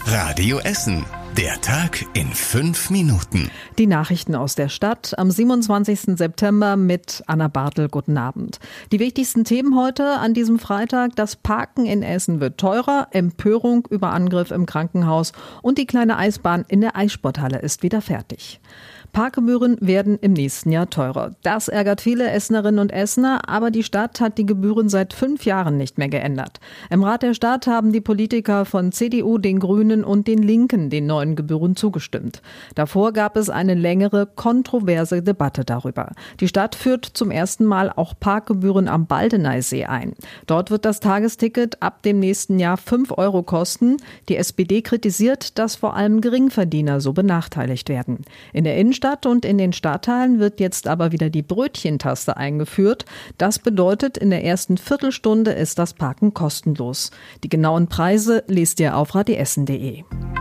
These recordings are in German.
Radio Essen. Der Tag in 5 Minuten. Die Nachrichten aus der Stadt am 27. September mit Anna Bartel. Guten Abend. Die wichtigsten Themen heute an diesem Freitag: Das Parken in Essen wird teurer, Empörung über Angriff im Krankenhaus und die kleine Eisbahn in der Eissporthalle ist wieder fertig. Parkgebühren werden im nächsten Jahr teurer. Das ärgert viele Essenerinnen und Essener, aber die Stadt hat die Gebühren seit 5 Jahren nicht mehr geändert. Im Rat der Stadt haben die Politiker von CDU, den Grünen und den Linken den neuen Gebühren zugestimmt. Davor gab es eine längere, kontroverse Debatte darüber. Die Stadt führt zum ersten Mal auch Parkgebühren am Baldeneysee ein. Dort wird das Tagesticket ab dem nächsten Jahr 5 Euro kosten. Die SPD kritisiert, dass vor allem Geringverdiener so benachteiligt werden. In der Innenstadt und in den Stadtteilen wird jetzt aber wieder die Brötchentaste eingeführt. Das bedeutet, in der ersten Viertelstunde ist das Parken kostenlos. Die genauen Preise lest ihr auf radioessen.de.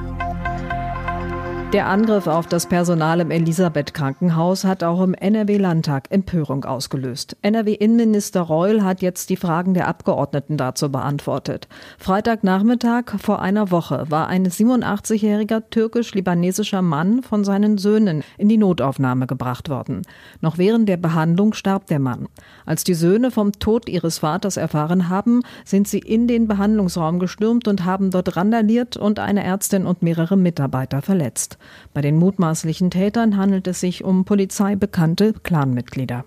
Der Angriff auf das Personal im Elisabeth-Krankenhaus hat auch im NRW-Landtag Empörung ausgelöst. NRW-Innenminister Reul hat jetzt die Fragen der Abgeordneten dazu beantwortet. Freitagnachmittag vor einer Woche war ein 87-jähriger türkisch-libanesischer Mann von seinen Söhnen in die Notaufnahme gebracht worden. Noch während der Behandlung starb der Mann. Als die Söhne vom Tod ihres Vaters erfahren haben, sind sie in den Behandlungsraum gestürmt und haben dort randaliert und eine Ärztin und mehrere Mitarbeiter verletzt. Bei den mutmaßlichen Tätern handelt es sich um polizeibekannte Clanmitglieder.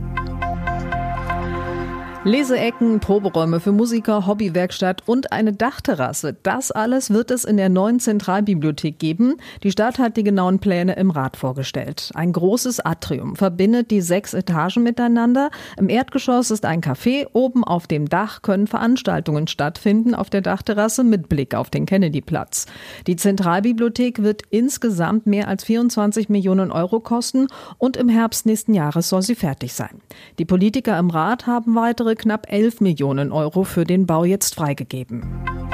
Leseecken, Proberäume für Musiker, Hobbywerkstatt und eine Dachterrasse. Das alles wird es in der neuen Zentralbibliothek geben. Die Stadt hat die genauen Pläne im Rat vorgestellt. Ein großes Atrium verbindet die 6 Etagen miteinander. Im Erdgeschoss ist ein Café. Oben auf dem Dach können Veranstaltungen stattfinden auf der Dachterrasse mit Blick auf den Kennedyplatz. Die Zentralbibliothek wird insgesamt mehr als 24 Millionen Euro kosten und im Herbst nächsten Jahres soll sie fertig sein. Die Politiker im Rat haben weitere knapp 11 Millionen Euro für den Bau jetzt freigegeben.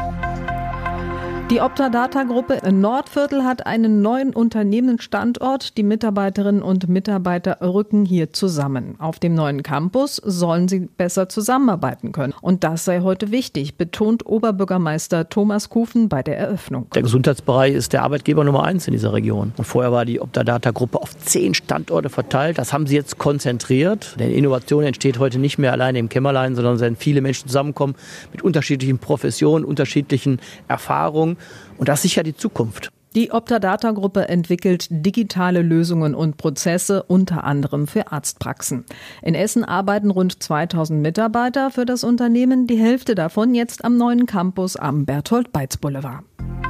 Die Optadata-Gruppe in Nordviertel hat einen neuen Unternehmensstandort. Die Mitarbeiterinnen und Mitarbeiter rücken hier zusammen. Auf dem neuen Campus sollen sie besser zusammenarbeiten können. Und das sei heute wichtig, betont Oberbürgermeister Thomas Kufen bei der Eröffnung. Der Gesundheitsbereich ist der Arbeitgeber Nummer 1 in dieser Region. Und vorher war die Optadata-Gruppe auf 10 Standorte verteilt. Das haben sie jetzt konzentriert. Denn Innovation entsteht heute nicht mehr alleine im Kämmerlein, sondern wenn viele Menschen zusammenkommen mit unterschiedlichen Professionen, unterschiedlichen Erfahrungen. Und das sichert die Zukunft. Die Optadata-Gruppe entwickelt digitale Lösungen und Prozesse, unter anderem für Arztpraxen. In Essen arbeiten rund 2000 Mitarbeiter für das Unternehmen, die Hälfte davon jetzt am neuen Campus am Bertolt-Beitz-Boulevard.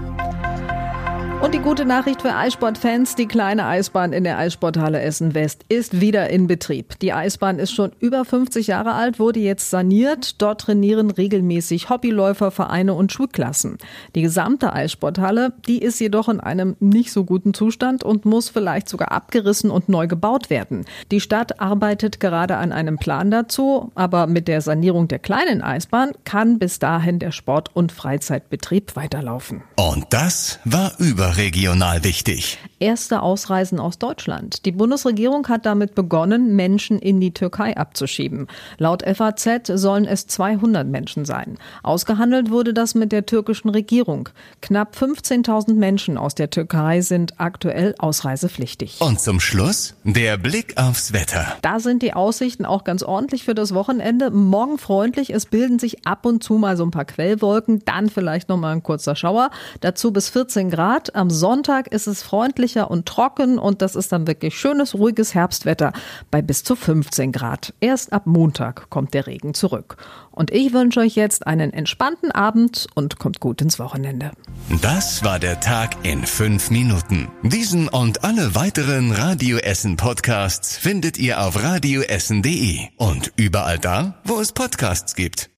Und die gute Nachricht für Eissportfans: Die kleine Eisbahn in der Eissporthalle Essen West ist wieder in Betrieb. Die Eisbahn ist schon über 50 Jahre alt, wurde jetzt saniert. Dort trainieren regelmäßig Hobbyläufer, Vereine und Schulklassen. Die gesamte Eissporthalle, die ist jedoch in einem nicht so guten Zustand und muss vielleicht sogar abgerissen und neu gebaut werden. Die Stadt arbeitet gerade an einem Plan dazu, aber mit der Sanierung der kleinen Eisbahn kann bis dahin der Sport- und Freizeitbetrieb weiterlaufen. Und das war überregional wichtig. Erste Ausreisen aus Deutschland. Die Bundesregierung hat damit begonnen, Menschen in die Türkei abzuschieben. Laut FAZ sollen es 200 Menschen sein. Ausgehandelt wurde das mit der türkischen Regierung. Knapp 15.000 Menschen aus der Türkei sind aktuell ausreisepflichtig. Und zum Schluss der Blick aufs Wetter. Da sind die Aussichten auch ganz ordentlich für das Wochenende. Morgen freundlich, es bilden sich ab und zu mal so ein paar Quellwolken, dann vielleicht noch mal ein kurzer Schauer. Dazu bis 14 Grad. Am Sonntag ist es freundlicher und trocken und das ist dann wirklich schönes, ruhiges Herbstwetter bei bis zu 15 Grad. Erst ab Montag kommt der Regen zurück. Und ich wünsche euch jetzt einen entspannten Abend und kommt gut ins Wochenende. Das war der Tag in 5 Minuten. Diesen und alle weiteren Radio Essen Podcasts findet ihr auf radioessen.de und überall da, wo es Podcasts gibt.